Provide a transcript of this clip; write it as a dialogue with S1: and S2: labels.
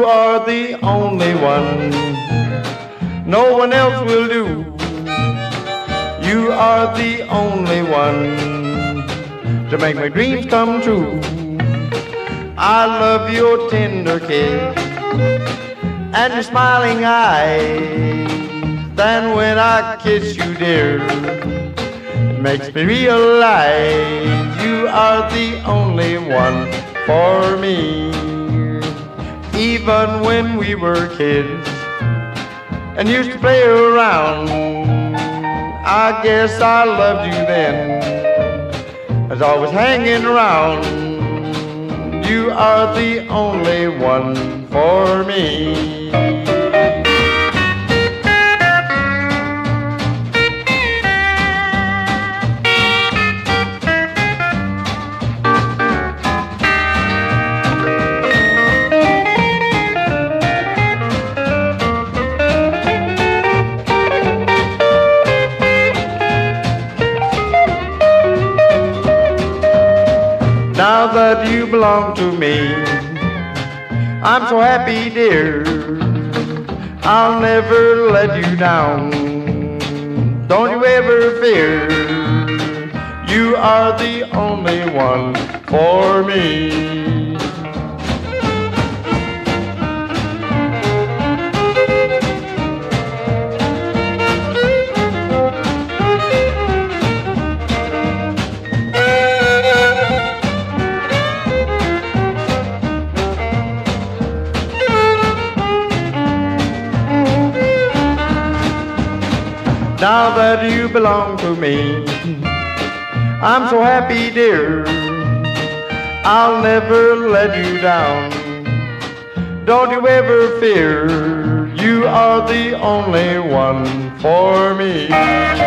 S1: You are the only one, no one else will do. You are the only one to make my dreams come true. I love your tender kiss and your smiling eyes. Then when I kiss you, dear, it makes me realize you are the only one for me. Even when we were kids and used to play around, I guess I loved you then, as I was hanging around. You are the only one for me. Now that you belong to me, I'm so happy, dear. I'll never let you down. Don't you ever fear. You are the only one for me. Now that you belong to me, I'm so happy, dear. I'll never let you down. Don't you ever fear. You are the only one for me.